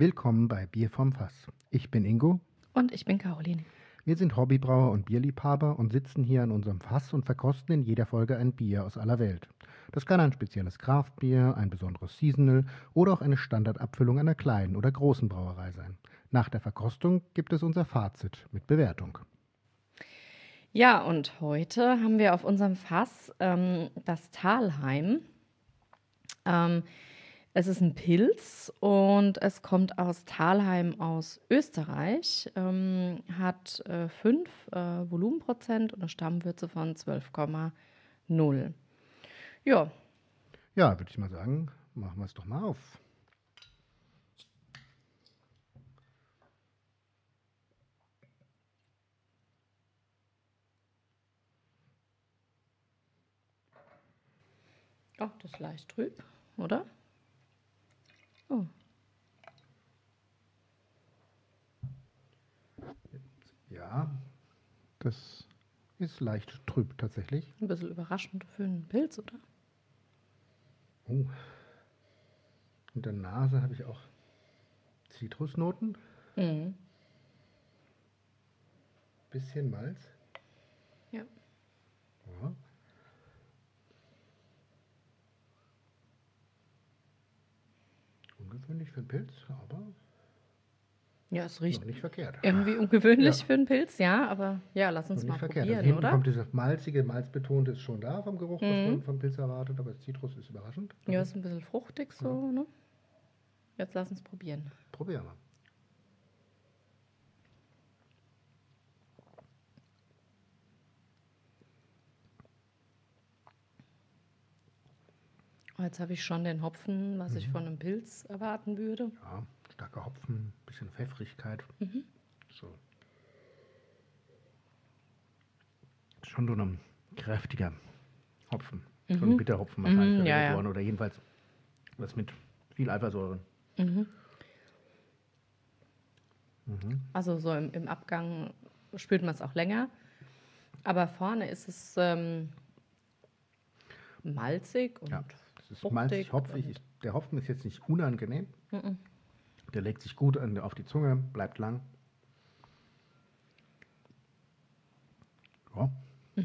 Willkommen bei Bier vom Fass. Ich bin Ingo. Und ich bin Caroline. Wir sind Hobbybrauer und Bierliebhaber und sitzen hier an unserem Fass und verkosten in jeder Folge ein Bier aus aller Welt. Das kann ein spezielles Craftbier, ein besonderes Seasonal oder auch eine Standardabfüllung einer kleinen oder großen Brauerei sein. Nach der Verkostung gibt es unser Fazit mit Bewertung. Ja, und heute haben wir auf unserem Fass das Thalheim. Es ist ein Pilz und es kommt aus Thalheim aus Österreich, hat 5 Volumenprozent und eine Stammwürze von 12,0. Ja, Ja, würde ich mal sagen, machen wir es doch mal auf. oh, das ist leicht trüb, oder? Oh, Ja, das ist leicht trüb tatsächlich. ein bisschen überraschend für einen Pilz, oder? Oh. In der Nase habe ich auch Zitrusnoten, Mhm. bisschen Malz. Ja. Ja. Ungewöhnlich für einen Pilz, aber Ja, es riecht noch nicht verkehrt. irgendwie ungewöhnlich Ja. für einen Pilz, ja, aber ja, lass Noch uns mal nicht verkehrt. Also probieren, hinten oder? kommt dieser malzige, malzbetonte ist schon da vom Geruch, was Mhm. man vom Pilz erwartet, aber das Zitrus ist überraschend. Ja, Also, ist ein bisschen fruchtig so, ne? Jetzt lass uns probieren. probieren wir. Oh, jetzt habe ich schon den Hopfen, was ich von einem Pilz erwarten würde. Ja, starker Hopfen, bisschen Pfeffrigkeit. So. Schon so ein kräftiger Hopfen. So ein Bitterhopfen wahrscheinlich verwendet ja, ja. worden oder jedenfalls was mit viel Eiweißsäure. Also so im Abgang spürt man es auch länger. Aber vorne ist es malzig und Ja, das ist fruchtig. malzig, hopfig. und- Der Hopfen ist jetzt nicht unangenehm. Der legt sich gut auf die Zunge, bleibt lang. Ja.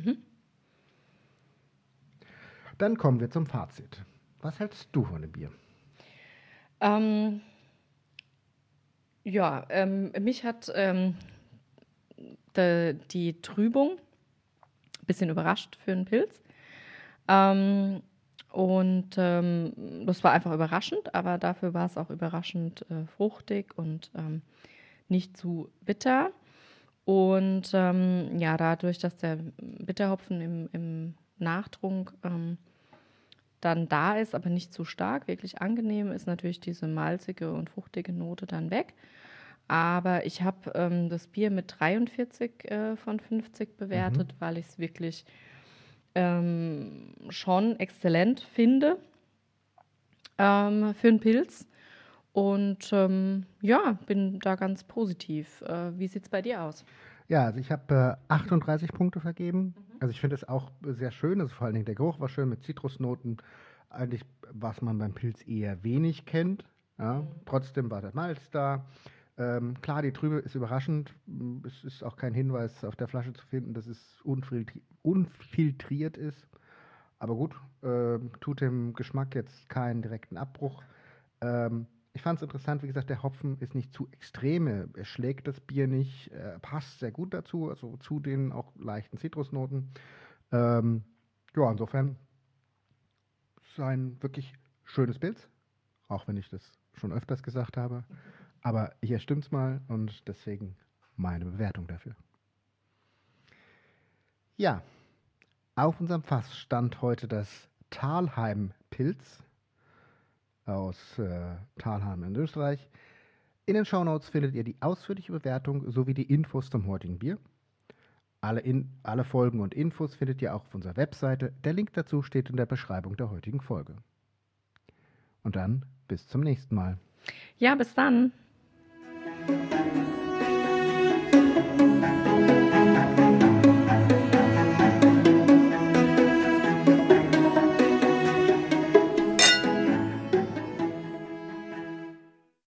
Dann kommen wir zum Fazit. Was hältst du von dem Bier? Ja, mich hat die Trübung ein bisschen überrascht für einen Pilz. Das war einfach überraschend, aber dafür war es auch überraschend fruchtig und nicht zu bitter. Und ja, dadurch, dass der Bitterhopfen im Nachtrunk dann da ist, aber nicht zu stark, wirklich angenehm, ist natürlich diese malzige und fruchtige Note dann weg. Aber ich habe das Bier mit 43 von 50 bewertet, weil ich es wirklich schon exzellent finde für einen Pilz. Und ja, bin da ganz positiv. Wie sieht es bei dir aus? Ja, also ich habe 38 Punkte vergeben. Also ich finde es auch sehr schön. Also vor allen Dingen der Geruch war schön mit Zitrusnoten. Eigentlich, was man beim Pilz eher wenig kennt. Ja. Trotzdem war der Malz da. Klar, die Trübe ist überraschend. Es ist auch kein Hinweis auf der Flasche zu finden, dass es unfiltriert ist. Aber gut, tut dem Geschmack jetzt keinen direkten Abbruch. Ich fand es interessant, wie gesagt, der Hopfen ist nicht zu extrem, er schlägt das Bier nicht, passt sehr gut dazu, also zu den auch leichten Zitrusnoten. Ja, insofern ist es ein wirklich schönes Pilz, auch wenn ich das schon öfters gesagt habe. Aber hier stimmt's mal und deswegen meine Bewertung dafür. Ja, auf unserem Fass stand heute das Thalheim-Pilz aus Thalheim in Österreich. In den Shownotes findet ihr die ausführliche Bewertung sowie die Infos zum heutigen Bier. Alle Folgen und Infos findet ihr auch auf unserer Webseite. Der Link dazu steht in der Beschreibung der heutigen Folge. Und dann bis zum nächsten Mal. Ja, bis dann.